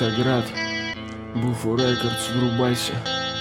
Автоград, Буфу Рекордс, врубайся.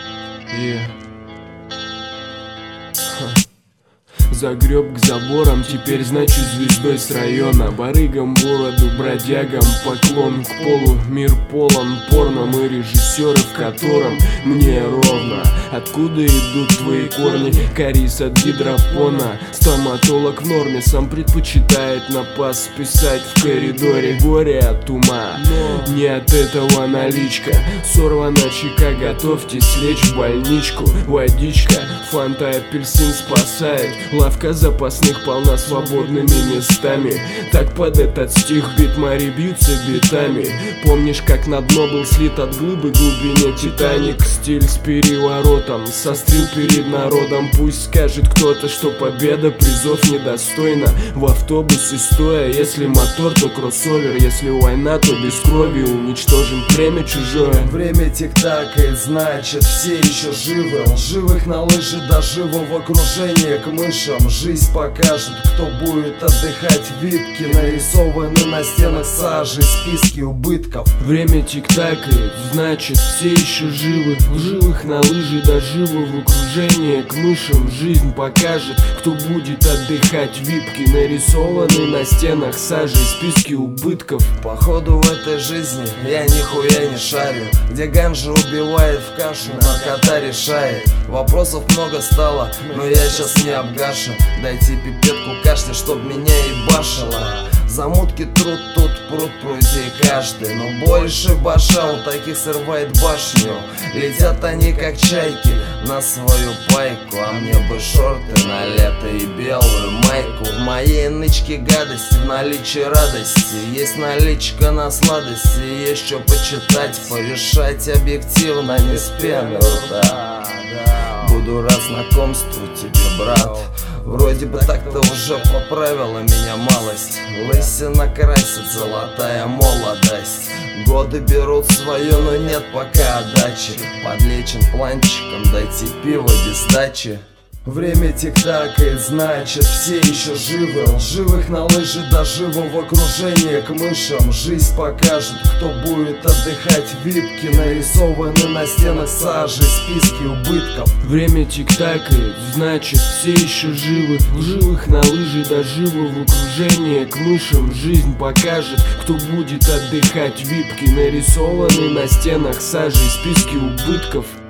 Загреб к заборам, теперь значит звездой с района. Барыгам, бороду, бродягам, поклон к полу. Мир полон порно, мы режиссеры, в котором мне ровно. Откуда идут твои корни? Кариес от гидропона. Стоматолог в норме, сам предпочитает на пас писать в коридоре. Горе от ума, не от этого наличка. Сорвана чека, готовьтесь лечь в больничку. Водичка, фанта, апельсин спасает. Лавка запасных полна свободными местами. Так под этот стих битмари бьются битами. Помнишь, как на дно был слит от глыбы глубине Титаник? Стиль с переворотом, сострил перед народом. Пусть скажет кто-то, что победа призов недостойна. В автобусе стоя, если мотор, то кроссовер. Если война, то без крови уничтожим племя чужое. Время тик-такает, значит все еще живы. Лживых на лыжи доживо в окружении к мышам. Жизнь покажет, кто будет отдыхать. Випки нарисованы на стенах сажи, списки убытков. Время тик-такает, значит все еще живы. Лживых на лыжи доживо в окружении к мышам. Жизнь покажет, кто будет отдыхать. Випки нарисованы на стенах сажи, списки убытков. Походу в этой жизни я нихуя не шарю. Где ганжа убивает, в кашу наркота решает. Вопросов много стало, но я сейчас не обгашу. Дайте пипетку кашля, чтоб меня ебашило. Замутки труд, тут пруд прудей каждый. Но больше баша у таких срывает башню. Летят они как чайки на свою пайку. А мне бы шорты на лето и белую майку. В моей нычке гадости, в наличии радости. Есть наличка на сладости, есть что почитать. Порешать объективно, не с пены рта. Буду рад знакомству тебе, брат. Вроде бы так-то уже поправила меня малость. Лысина красит, золотая молодость. Годы берут свое, но нет пока отдачи. Подлечен планчиком, дайте пиво без сдачи. Время тик-такает, значит все еще живы. Лживых на лыжи доживо в окружении к мышам. Жизнь покажет, кто будет отдыхать. Випки нарисованы на стенах сажи, списки убытков. Время тик-такает, значит все еще живы. Лживых на лыжи доживо в окружении к мышам. Жизнь покажет, кто будет отдыхать. Випки нарисованы на стенах сажи, списки убытков.